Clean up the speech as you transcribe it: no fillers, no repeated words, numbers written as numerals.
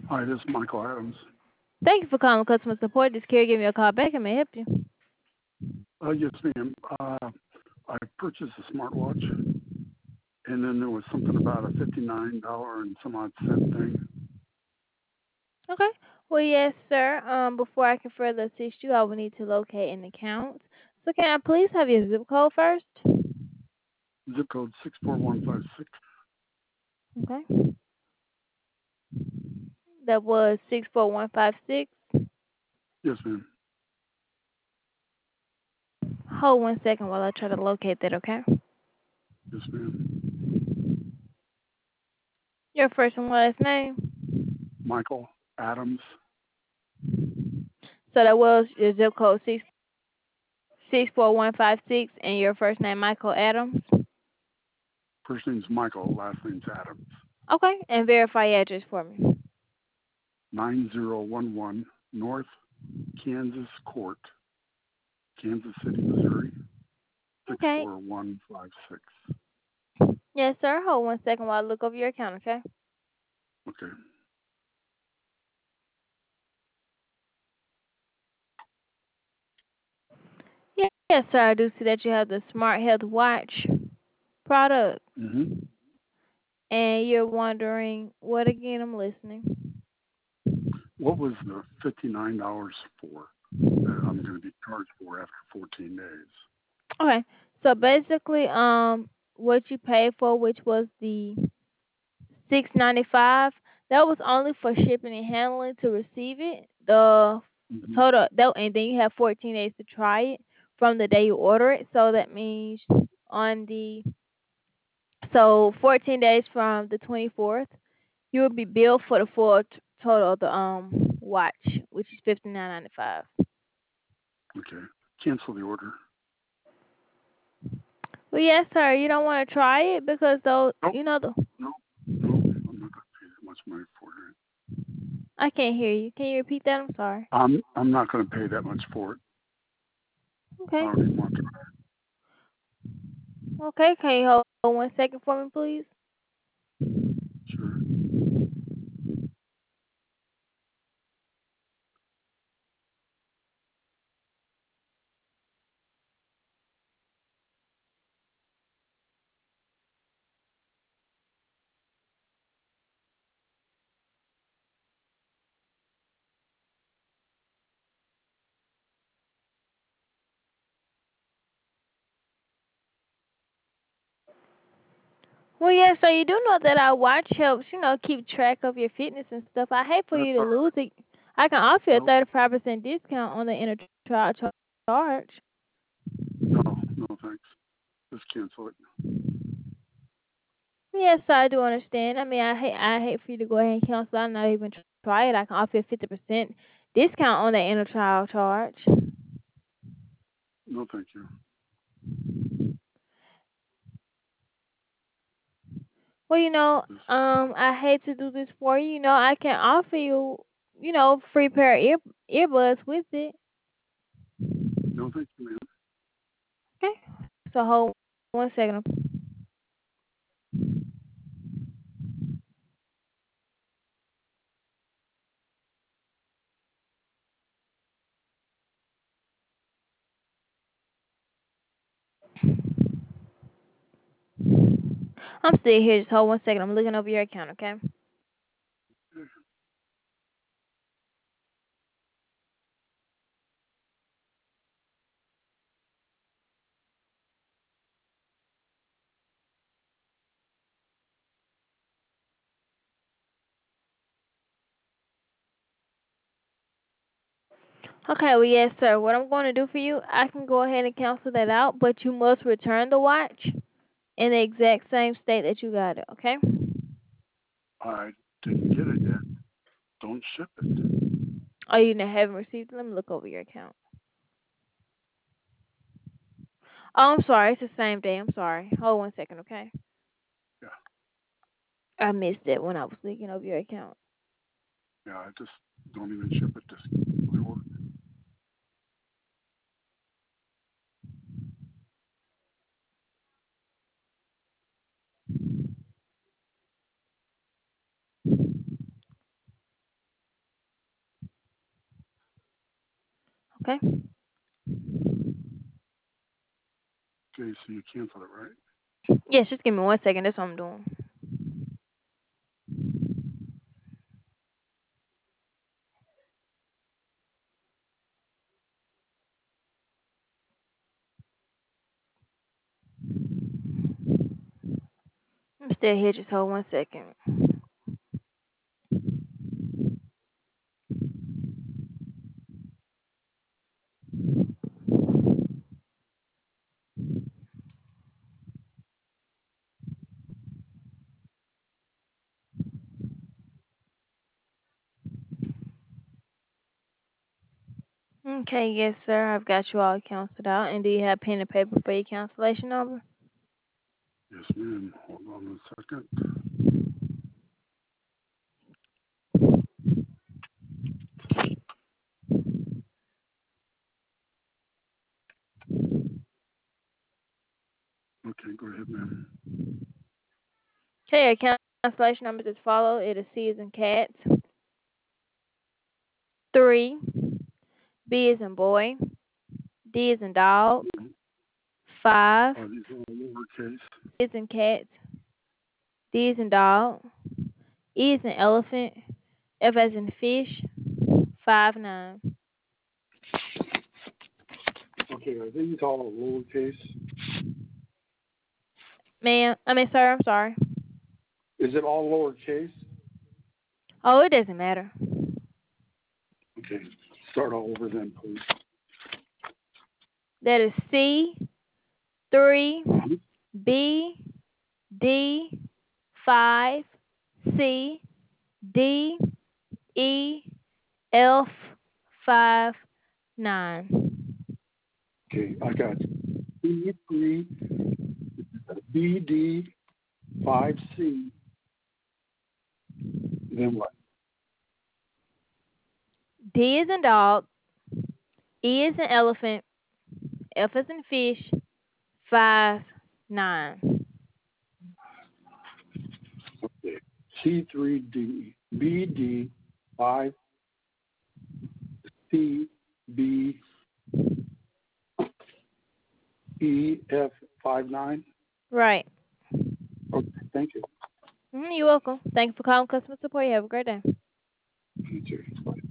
Hi, this is Michael Adams. Thank you for calling customer support. This Carrie giving you a call back. I may help you. Yes, ma'am. I purchased a smartwatch, and then there was something about a $59 and some odd cent thing. Okay. Well, yes, sir. Before I can further assist you, I will need to locate an account. So can I please have your zip code first? Zip code 64156. Okay. That was 64156. Yes, ma'am. Hold 1 second while I try to locate that, okay? Yes, ma'am. Your first and last name. Michael Adams. So that was your zip code 64156 and your first name Michael Adams. First name's Michael, last name's Adams. Okay, and verify your address for me. 9011 North Kansas Court, Kansas City, Missouri, Okay. 64156. Yes, sir. Hold 1 second while I look over your account, okay? Okay. Yes, sir. I do see that you have the Smart Health Watch product, Mm-hmm. and you're wondering what again? I'm listening. What was the $59 for that I'm going to be charged for after 14 days? Okay, so basically, what you paid for, which was the 695, that was only for shipping and handling to receive it. The Mm-hmm. total that, and then you have 14 days to try it from the day you order it. So that means on the 14 days from the 24th, you will be billed for the full total of the watch, which is 59.95. Okay. Cancel the order. Well, yes, sir. You don't want to try it because though Nope. you know the No. No. I'm not going to pay that much money for it. I can't hear you. Can you repeat that? I'm sorry. I'm not going to pay that much for it. I Okay. don't even want to. Okay. Can you hold 1 second for me, please? Sure. Well, yeah. So you do know that our watch helps, keep track of your fitness and stuff. I hate for That's you to all right. lose it. I can offer you a Nope. 35% discount on the inner trial charge. No. No, thanks. Just cancel it. Yes, I do understand. I mean, I hate for you to go ahead and cancel. I'm not even try it. I can offer you a 50% discount on the inner trial charge. No, thank you. Well, Just, I hate to do this for you. I can offer you, free pair of earbuds with it. no, thank you, ma'am. Okay. So hold 1 second. I'm still here. Just hold 1 second. I'm looking over your account. Okay. Okay. Well, yes, sir. What I'm going to do for you, I can go ahead and cancel that out, but you must return the watch in the exact same state that you got it. Okay. I didn't get it yet. Don't ship it. Oh, you haven't received it? Let me look over your account. Oh, I'm sorry. It's the same day. I'm sorry. Hold 1 second. Okay. Yeah. I missed it when I was looking over your account. Yeah. I just don't even ship it. Just cancel the order. Okay. Okay, so you cancel it, right? Yes, just give me 1 second. That's what I'm doing. I'm still here. Just hold 1 second. Okay, yes, sir. I've got you all canceled out. And do you have pen and paper for your cancellation number? Yes, ma'am. Hold on a second. Okay, go ahead, ma'am. Okay, your cancellation number is as follows. It is C as in cat, 3, B as in boy, D as in dog, 5, Are these all lowercase? C as in cat, D as in dog, E as in elephant, F as in fish, 5, 9. Okay, are these all lowercase? Sir, I'm sorry. Is it all lowercase? Oh, it doesn't matter. Okay, start all over then, please. That is C, 3, Uh-huh. B, D, 5, C, D, E, F, 5, 9. Okay, I got B3, BD, 5C, then what? D is in dog, E is in elephant, F is in fish, 5, 9. Okay, C3D, BD, 5C, B, E, F, 5, 9. Right. Okay, thank you. You're welcome. Thanks for calling customer support. You have a great day. You too. Bye.